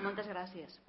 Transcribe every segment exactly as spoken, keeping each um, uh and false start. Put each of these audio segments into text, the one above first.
Moltes gràcies.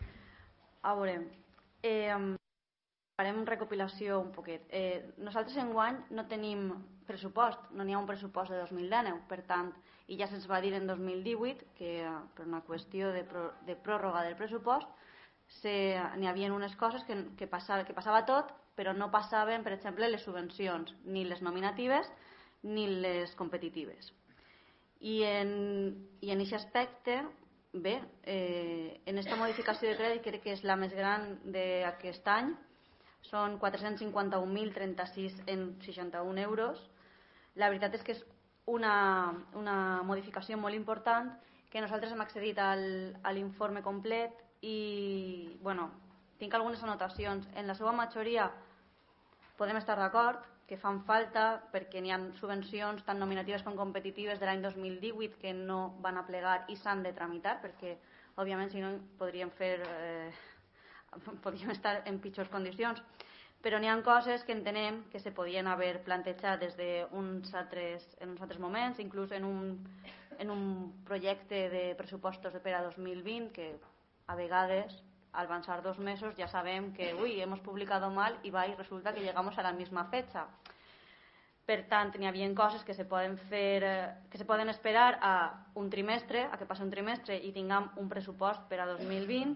A veure, eh, farem recopilació un poquet. Eh, nosaltres enguany no tenim pressupost, no n'hi ha un pressupost de dos mil dinou, per tant, i ja se'ns va dir en dos mil divuit que per una qüestió de, pro, de pròrroga del pressupost n'hi havia unes coses que, que, passava, que passava tot, però no passaven, per exemple, les subvencions, ni les nominatives ni les competitives. I en, i en aquest aspecte, bé, eh, en aquesta modificació de crèdit crec que és la més gran d'aquest any, són quatre-cents cinquanta-un mil trenta-sis en seixanta-un euros. La veritat és que és una, una modificació molt important, que nosaltres hem accedit al, a l'informe complet i, bueno, tinc algunes anotacions. En la seva majoria podem estar d'acord que fan falta perquè n'hi ha subvencions tant nominatives com competitives de l'any dos mil divuit que no van a plegar i s'han de tramitar perquè, òbviament, si no podríem fer... Eh, podríem estar en pitjors condicions, però n'hi ha coses que entenem que se podien haver plantejat des d'uns altres, en uns altres moments, inclús en un, en un projecte de pressupostos per a dos mil vint, que a vegades, al avançar dos mesos, ja sabem que, ui, hemos publicado mal i va i resulta que llegamos a la misma fecha. Per tant, n'hi havia coses que se poden fer, que se poden esperar a un trimestre, a que passi un trimestre i tinguem un pressupost per a dos mil vint.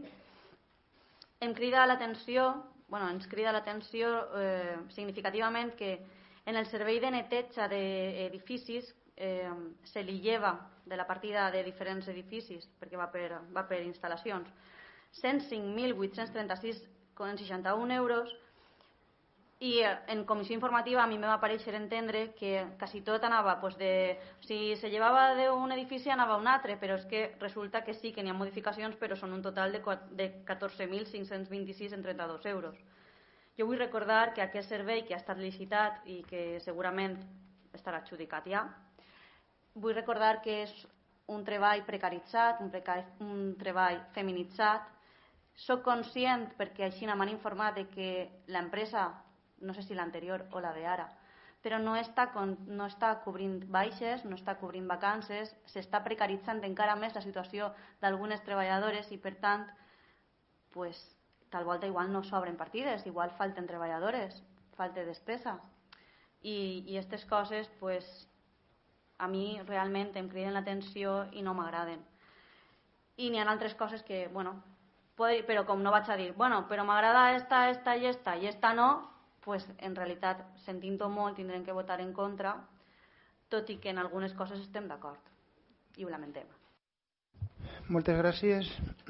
Em crida l'atenció, bueno, ens crida l'atenció eh, significativament que en el servei de neteja d'edificis eh, se li lleva de la partida de diferents edificis, perquè va per, va per instal·lacions, cent cinc mil vuit-cents trenta-sis coma seixanta-un euros, i en comissió informativa a mi me va pareixer entendre que quasi tot anava, pues de, si se llevava d'un edifici anava a un altre, però és que resulta que sí que n'hi ha modificacions, però són un total de catorze mil cinc-cents vint-i-sis coma trenta-dos euros. Jo vull recordar que aquest servei que ha estat licitat i que segurament estarà adjudicat ja, vull recordar que és un treball precaritzat, un, precari, un treball feminitzat. Soc conscient, perquè així m'han informat, de que l'empresa, no sé si l'anterior o la d'ara, però no està, no està cobrint baixes, no està cobrint vacances, s'està precaritzant encara més la situació d'algunes treballadores i, per tant, pues, tal volta igual no s'obren partides, igual falten treballadores, falta despesa. I aquestes coses, pues, a mi realment em criden l'atenció i no m'agraden. I n'hi ha altres coses que, bueno, però com no vaig a dir, bueno, però m'agrada esta, esta i esta i esta no, pues en realitat, sentint-ho molt, tindrem que votar en contra, tot i que en algunes coses estem d'acord. I ho lamentem. Moltes gràcies.